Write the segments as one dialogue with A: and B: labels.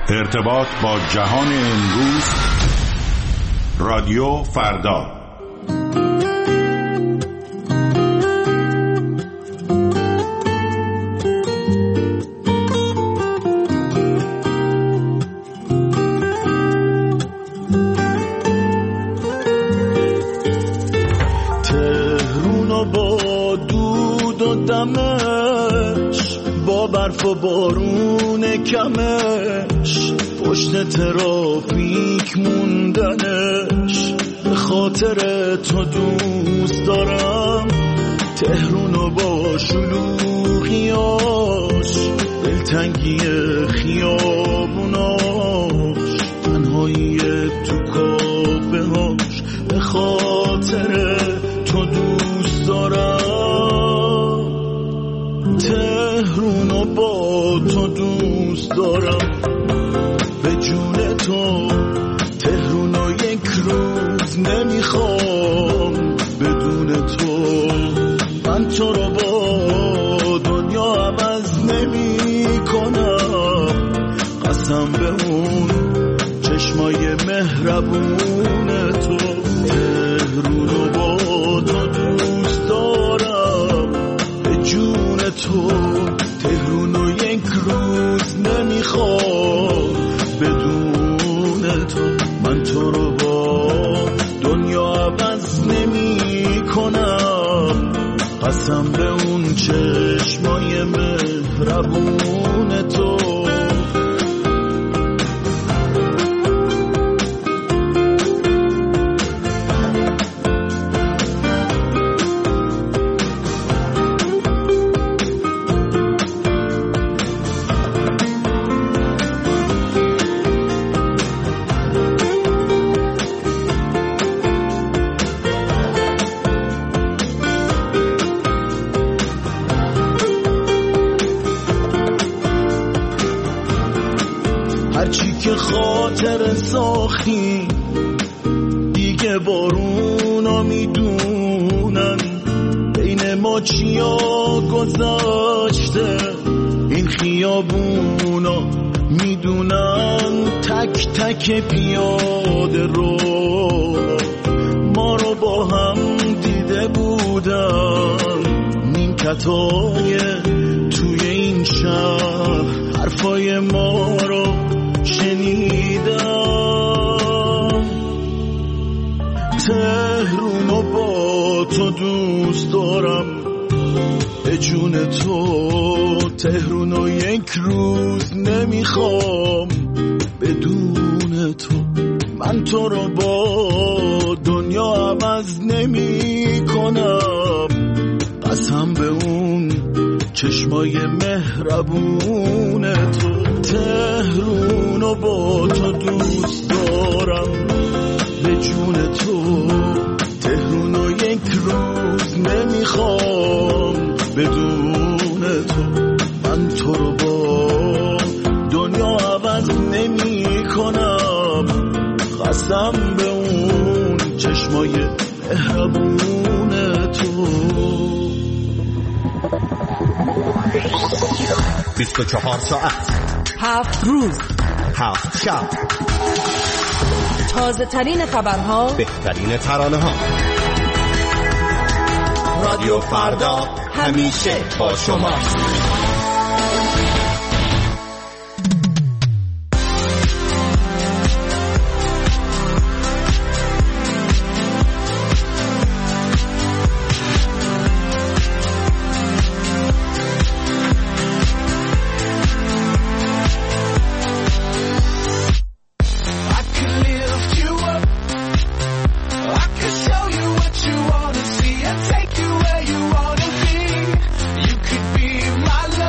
A: ارتباط با جهان امروز. رادیو فردا.
B: تهرونو با دود و دمش، با برف و بارون کمش، پشت ترافیک موندنش، به خاطر تو دوست دارم. تهرونو با شلوغیاش، دلتنگی خیابوناش، تنهایی تو کافه هاش، به خاطر تو دوست دارم. تهرونو با تو دوست دارم، به جون تو. تهرونو یک روز نمیخوام بدون تو. من تو رو با دنیا عوض نمی کنم، قسم به اون چشمای مهربون تو. تهرونو با تو دوست دارم، به جون تو. تهرونو یک روز نمیخوام بدون تو. من تو رو با دنیا عوض نمی کنم، قسم به اون چشمای مهربون تو. هرچی که خاطر ساختی دیگه بارونا میدونن، بین ما چیا گذاشته این خیابونا میدونن. تک تک پیاده رو ما رو با هم دیده بودن، نیمکتای توی این شهر حرفای ما رو شنیدم. تهرونو با تو دوست دارم، به جون تو. تهرونو یک روز نمیخوام بدون تو. من تو رو با دنیا عوض نمی کنم، قسم به اون چشمای مهربون تو. تهرونو با تو دوست دارم، به جون تو. تهرونو یک روز نمیخوام بدون تو. من تو رو با دنیا عوض نمی کنم، قسم به اون چشمای مهربون تو.
C: 24 ساعت،
D: 7 روز،
C: 7 شب،
D: تازه ترین خبرها،
C: بهترین ترانه ها. رادیو فردا همیشه با شما.
E: My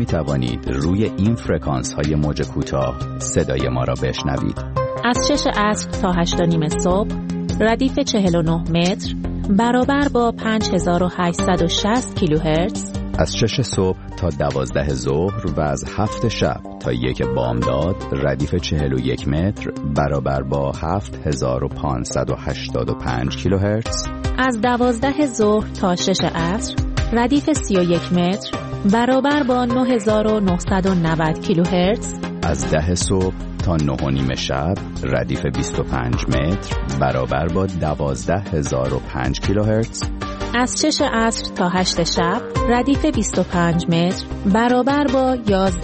E: توانید روی این فرکانس های موج کوتاه صدای ما را بشنوید.
F: از 6 عصر تا 8 و نیم صبح ردیف 49 متر برابر با 5860 کیلوهرتز، از 6 صبح تا 12 ظهر و از 7 شب تا 1 بامداد ردیف 41 متر برابر با 7585 کیلوهرتز، از 12 ظهر تا 6 عصر ردیف 31 متر برابر با 9990 کیلوهرتز، از 10 صبح تا 9 و نیم شب ردیف 25 متر برابر با 12005 کیلوهرتز، از 6 عصر تا 8 شب ردیف 25 متر برابر با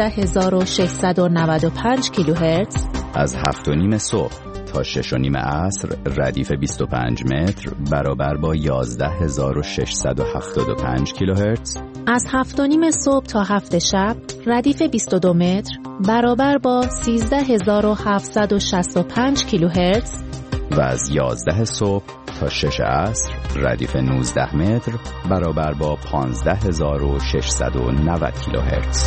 F: 11695 کیلوهرتز، از 7 و نیم صبح تا 6 و نیم عصر ردیف 25 متر برابر با 11675 کیلوهرتز، از 7 و نیم صبح تا 7 شب ردیف 22 متر برابر با 13765 کیلوهرتز و از 11 صبح تا 6 عصر ردیف 19 متر برابر با 15690 کیلوهرتز.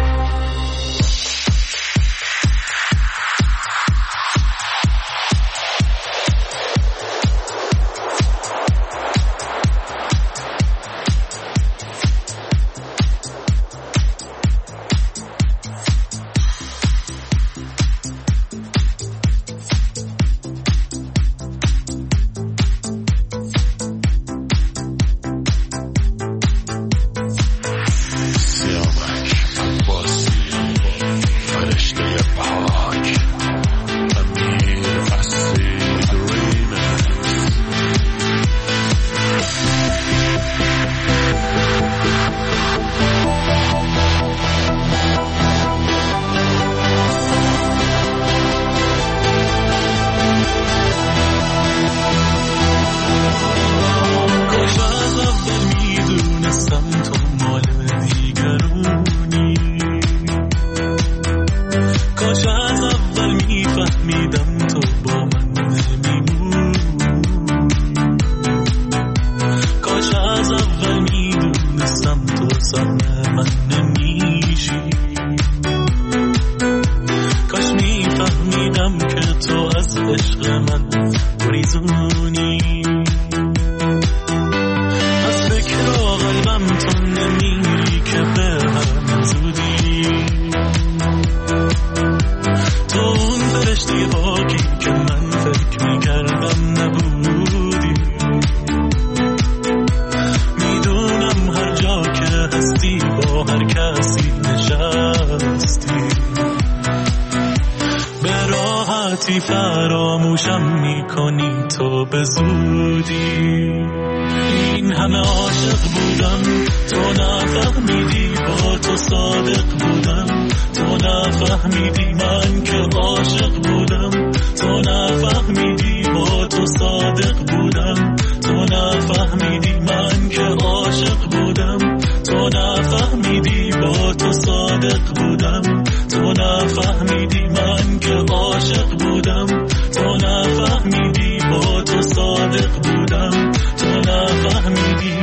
B: فراموشم میکنی تو به زودی. این همه عاشق بودم تو نفهمیدی، با تو صادق بودم تو نفهمیدی، من که عاشق بودم تو نفهمیدی، با تو صادق بودم تو نفهمیدی، من که عاشق بودم تو نفهمیدی، با تو صادق بودم تو نفهمیدی، من که عاشق بودم تو نفهمیدی، با تو صادق بودم تو نفهمیدی.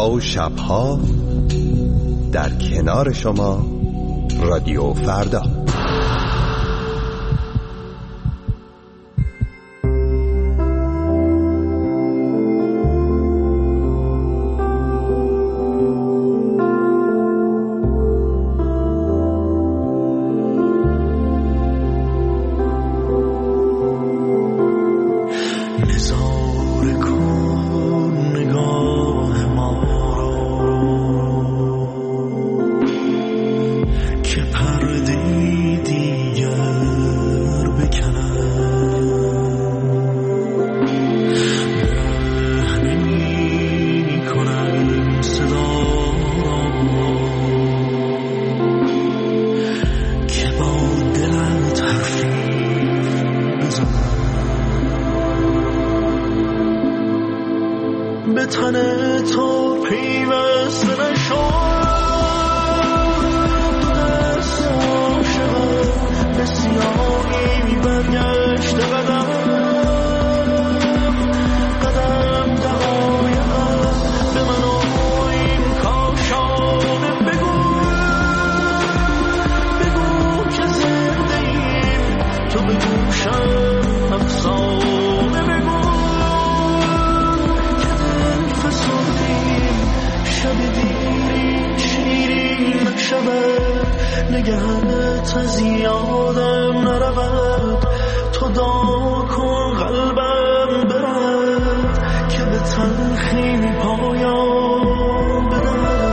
C: روزها و شبها در کنار شما رادیو فردا.
B: به تن تو پیوسته نشد، دو دست عاشقم به سیاهی برگشت قدم قدم دقایقم به من و این کاشانه بگو که زنده ایم، تو به گوشم افسانه بگو شب دیری شیرین شود، نگهت از یادم نرود، تو دعا کن قلبم برد که به تلخی پایان بدهد.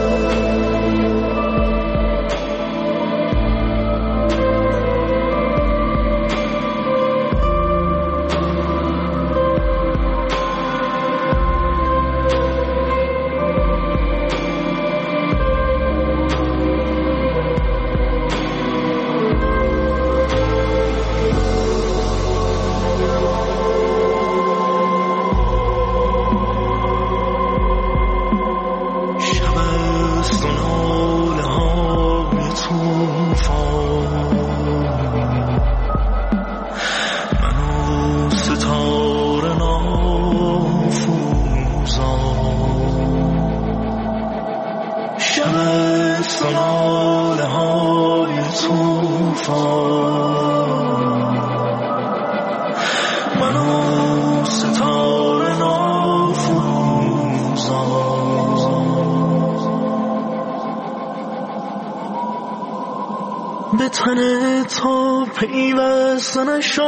B: به تن تو پیوسته نشد،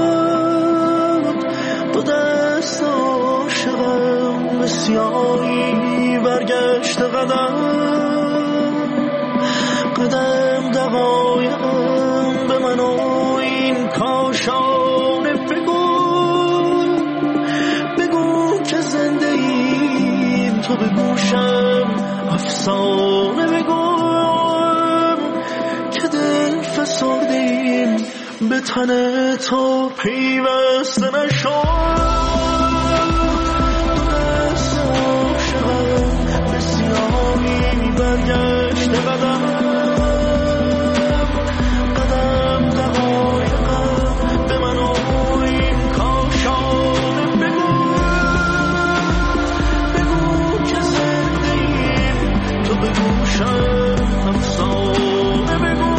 B: دو دست عاشقم به سیاهی برگشت قدم قدم دقایقم به من و این کاشانه بگو که زنده ایم، تو به گوشم افسانه بگو که دل فسردیم، به تن تو پیوسته نشد، دو دست عاشقم به سیاهی برگشت قدم قدم دقایقم به من و این کاشانه بگو که زنده ایم، تو به گوشم افسانه بگو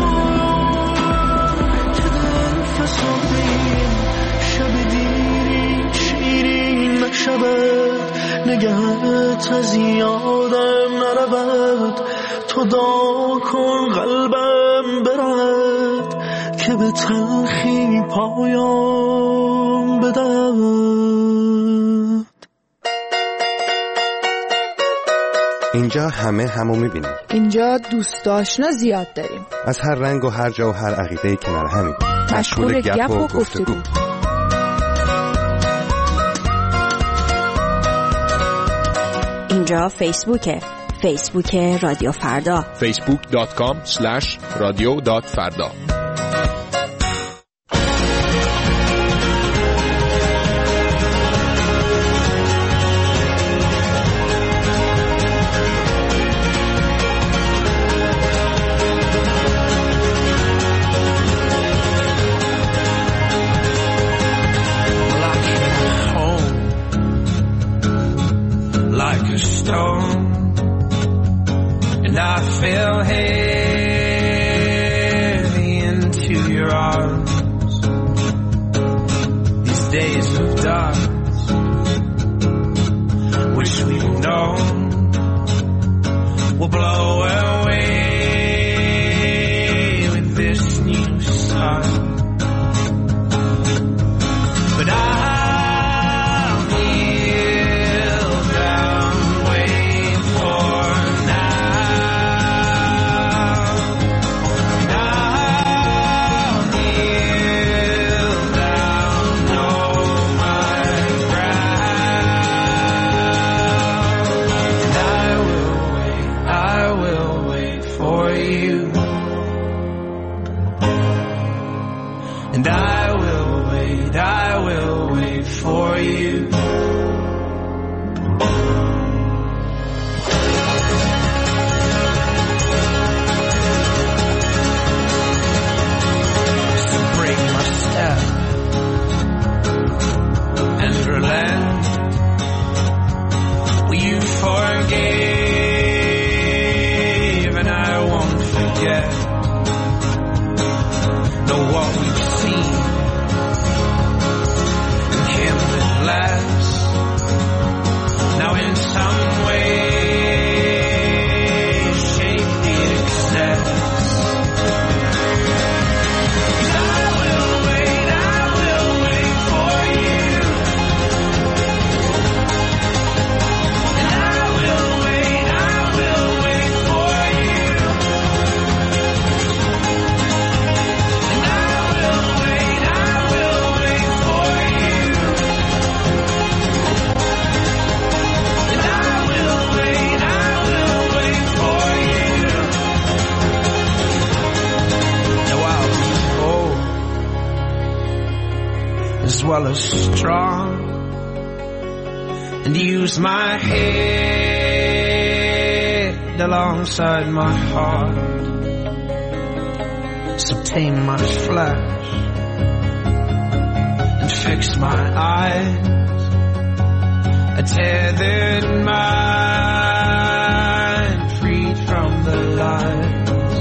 B: که دل فسردیم، شب دیری شیرین نشود، نگهت از یادم نرود، تو دعا کن قلبم برد که به تلخی پایان بدهد.
C: اینجا همه همو میبینیم،
D: اینجا دوست آشنا زیاد داریم،
C: از هر رنگ و هر جا و هر عقیده کنار همیم،
D: مشغول گپ و گفتگو.
F: اینجا فیسبوک رادیو فردا،
G: facebook.com/radio.farda.
B: Like a stone
G: you. And I will wait for you. So break my step and relent. Will you forgive? And I won't forget. Know what we've seen and him that laughs. Now in some way shape the excess. I will wait for you. And I will wait for you. And I will wait for you. And I will wait for you. Now I'll be old as well as strong, and use my head alongside my heart. So tame my flesh and fix my eyes. A tethered mind freed from the lies.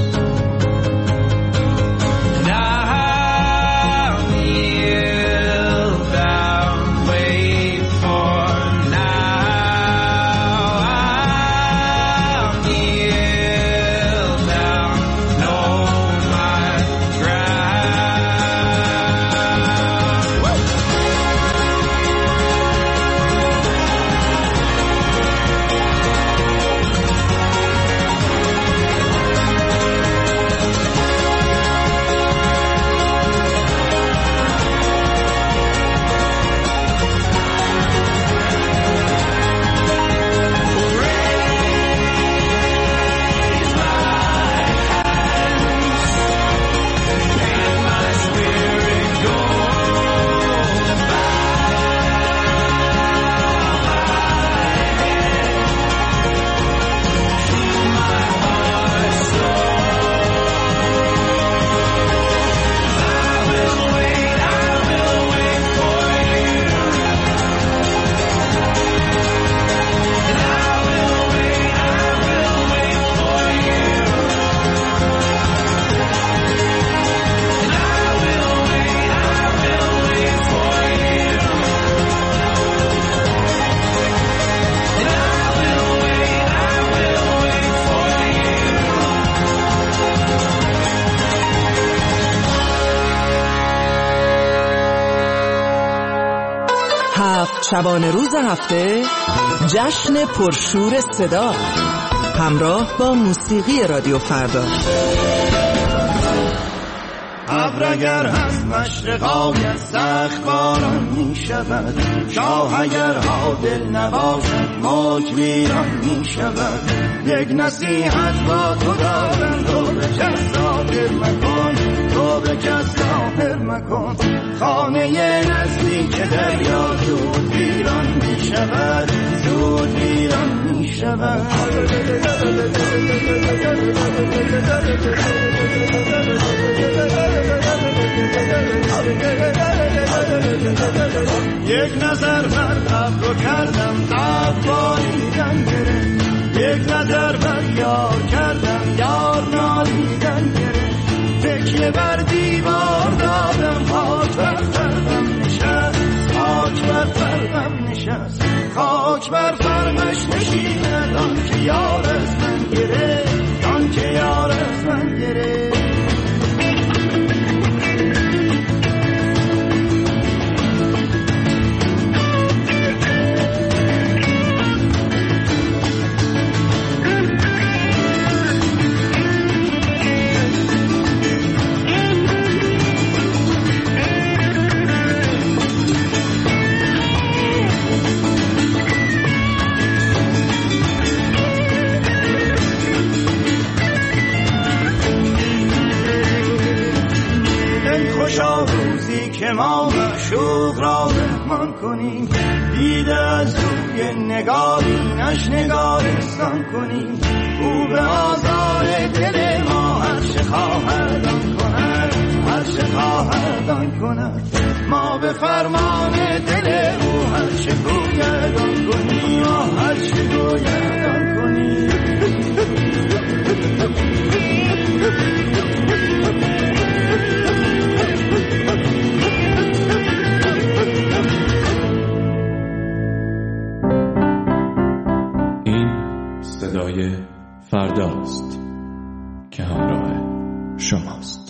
G: And I'll kneel down, wait for now. I'll kneel down, know my ground.
H: شبانه روز هفته جشن پرشور صدا همراه با موسیقی رادیو فردا.
B: ابر اگر هست مشرقای سخت باران می شود، شاه اگر عادل نباشد موج ویران می شود. یک نصیحت با تو دارم، تو به کس ظاهر مکن، تو به کس ظاهر مکن. خانه نزدیک دریا زود ویران می شود، زود ویران می شود. یک نظر بر ابرو کردم افباریدن گرفت، یک نظر بر یار کردم یار نالیدن گرفت. تکیه بر دیوار دادم خاک بر فرقم نشست، خاک بر فرقم نشست. خاک بر فرقش نشیند آن که یار از من گرفت، آن که یار از من گرفت. ما معشوق را مهمان کنیم، دیده از روی نگارینش نگارستان کنیم. او به آزار دل ما هر چه خواهد آن کند، هر چه خواهد آن کند. ما به فرمان دل او هر چه گوید آن کنیم، هر چه گوید آن کنیم.
I: این صدای فرداست که همراه شماست.